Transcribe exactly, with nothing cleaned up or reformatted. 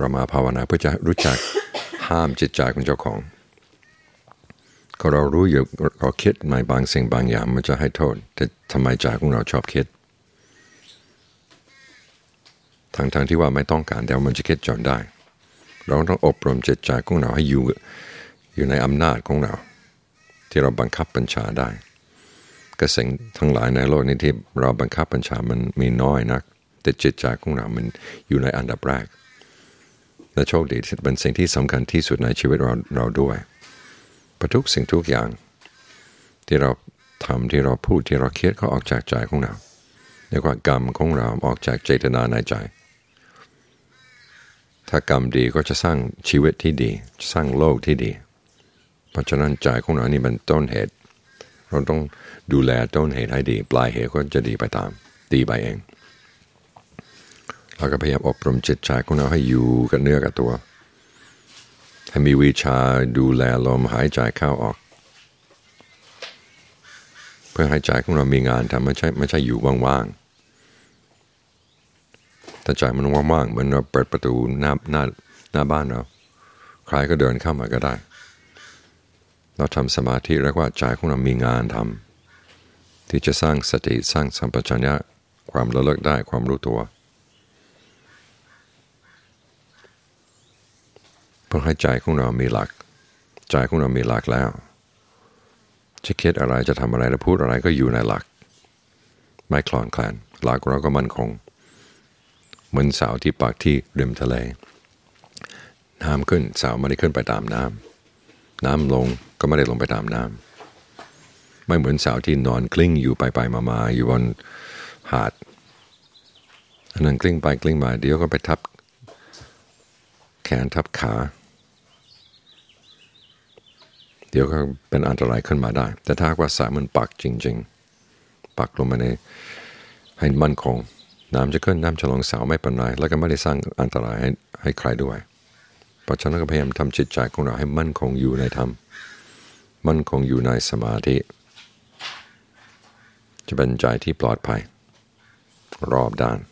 เรามาภาวนาเพื่อจะรู้จักห้ามจิตใจของเจ้าของก็เรารู้อยู่เราคิดในบางสิ่งบางอย่างมันจะให้โทษแต่ทำไมใจของเราชอบคิดทั้งๆ ท, ที่ว่าไม่ต้องการแต่มันจะคิดจนได้เราต้องอบรมจิตใจของเราให้อยู่อยู่ในอำนาจของเราที่เราบังคับบัญชาได้กระสิ่งทั้งหลายในโลกนี้ที่เราบังคับบัญชามันมีน้อยนักแต่จิตใจของเรามันอยู่ในอันดับแรกและโชคดีเป็นสิ่งที่สำคัญที่สุดในชีวิตเราเราด้วยเพราะทุกสิ่งทุกอย่างที่เราทำที่เราพูดที่เราคิดก็ออกจากใจของเราเรียกว่ากรรมของเราออกจากเจตนาในใจถ้ากรรมดีก็จะสร้างชีวิตที่ดีสร้างโลกที่ดีเพราะฉะนั้นใจของเรานี่มันต้นเหตุเราต้องดูแลต้นเหตุให้ดีปลายเหตุก็จะดีไปตามดีไปเองเราก็พยายามอบรมจิตใจของเราให้อยู่กับเนื้อกับตัวให้มีวิชาดูแลลมหายใจเข้าออกเพื่อให้ใจของเรามีงานทำไม่ใช่ไม่ใช่อยู่ว่างๆถ้าใจมันว่างๆเหมือนเราเปิดประตูหน้าหน้าหน้าบ้านเราใครก็เดินเข้ามาก็ได้เราทำสมาธิเรียกว่าใจของเรามีงานทำที่จะสร้างสติสร้างสัมปชัญญะความระลึกได้ความรู้ตัวเพื่อให้ใจของเรามีหลักใจของเรามีหลักแล้วจะคิดอะไรจะทำอะไรจะพูดอะไรก็อยู่ในหลักไม่คลอนแคลนหลักเราก็มั่นคงเหมือนเสาที่ปักที่ริมทะเลน้ำขึ้นเสาไม่ได้ขึ้นไปตามน้ำน้ำลงก็ไม่ได้ลงไปตามน้ำไม่เหมือนเสาที่นอนกลิ้งอยู่ไปไปมาๆอยู่บนหาดอันนั้นกลิ้งไปกลิ้งมาเดี๋ยวก็ไปทับแขนทับขาเดี๋ยวก็เป็นอันตรายขึ้นมาได้แต่ถ้าว่าสายมันปักจริงๆปักลงมาในให้มั่นคงน้ำจะขึ้นน้ำจะลงเสาไม่เป็นไรแล้วก็ไม่ได้สร้างอันตรายให้ให้ใครด้วยเพราะฉะนั้นก็พยายามทำจิตใจของเราให้มั่นคงอยู่ในธรรมมั่นคงอยู่ในสมาธิจะเป็นใจที่ปลอดภัยรอบด้าน